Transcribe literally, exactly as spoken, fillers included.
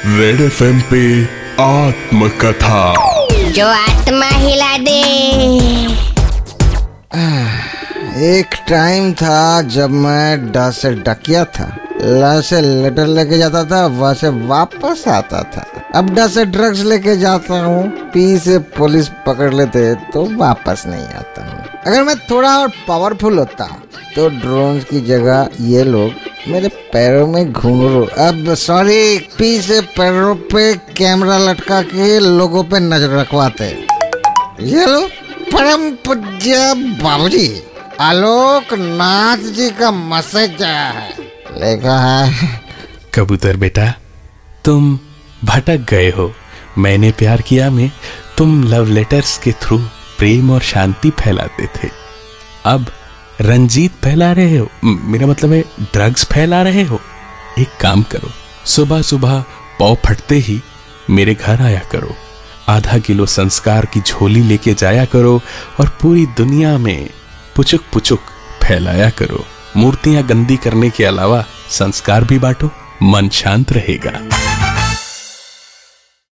Red FM पे आत्मकथा, जो आत्मा हिला दे। एक टाइम था जब मैं डा से डकिया था, ला से लेटर लेके जाता था, वहाँ से वापस आता था। अब डा से ड्रग्स लेके जाता हूँ, पी से पुलिस पकड़ लेते तो वापस नहीं आता हूँ। अगर मैं थोड़ा और पावरफुल होता तो ड्रोन की जगह ये लोग मेरे पैरों में घुंघरू, अब सॉरी पी से पैरों पे कैमरा लटका के लोगों पे नजर रखवाते। ये लो परम पूज्य बाबूजी आलोक नाथ जी का मैसेज आया है, लिखा है। कबूतर बेटा, तुम भटक गए हो। मैंने प्यार किया में तुम लव लेटर्स के थ्रू प्रेम और शांति फैलाते थे, अब रंजीत फैला रहे हो, मेरा मतलब है ड्रग्स फैला रहे हो। एक काम करो, सुबह सुबह पाँव फटते ही मेरे घर आया करो, आधा किलो संस्कार की झोली लेके जाया करो और पूरी दुनिया में पुचुक पुचुक फैलाया करो। मूर्तियां गंदी करने के अलावा संस्कार भी बांटो, मन शांत रहेगा।